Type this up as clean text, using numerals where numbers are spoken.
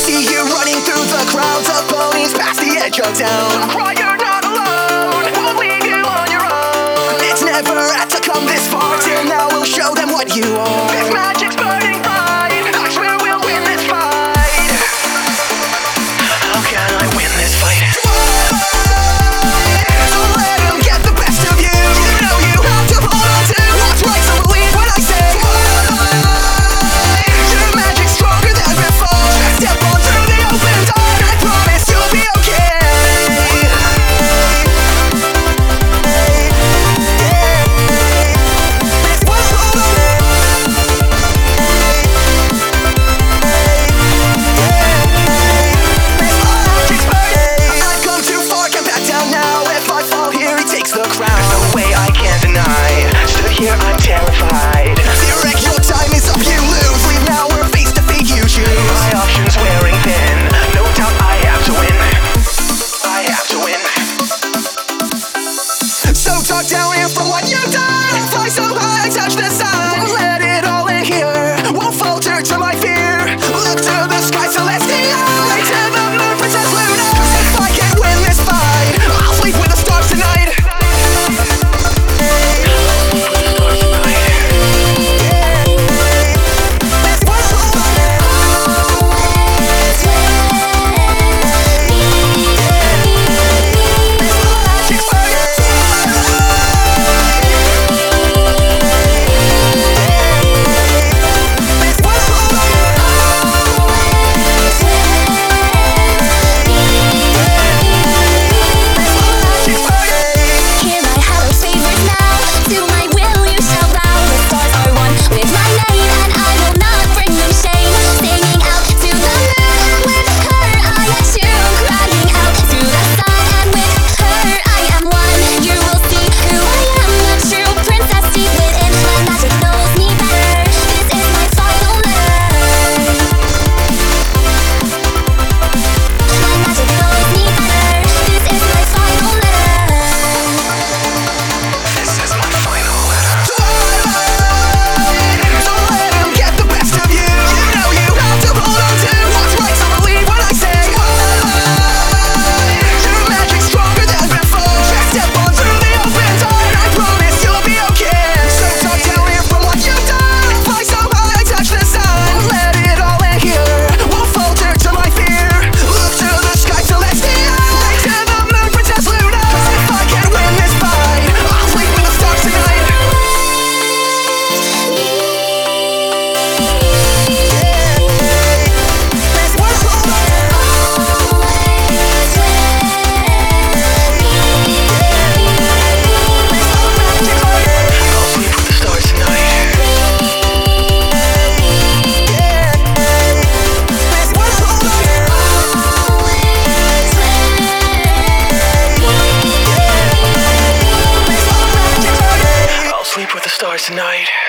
see you running through the crowds of ponies past the edge of town. Don't cry, you're not alone. Won't leave you on your own. It's never had to come this far. Till now we'll show them what you are. This magic's burning bright. I swear we'll win this fight. How can I win this fight? Here I'm terrified. Direct, your time is up, you lose. Leave now or face defeat you choose. My options wearing thin. No doubt I have to win. I have to win. So talk down here for what you've done. Fly so high, touch the sun. Won't let it all in here. Won't falter to my fear. Look to the sky celestial. Right to the moon, Princess Luna. If I can't win this fight, I'll sleep with the stars tonight. Sleep with the stars tonight.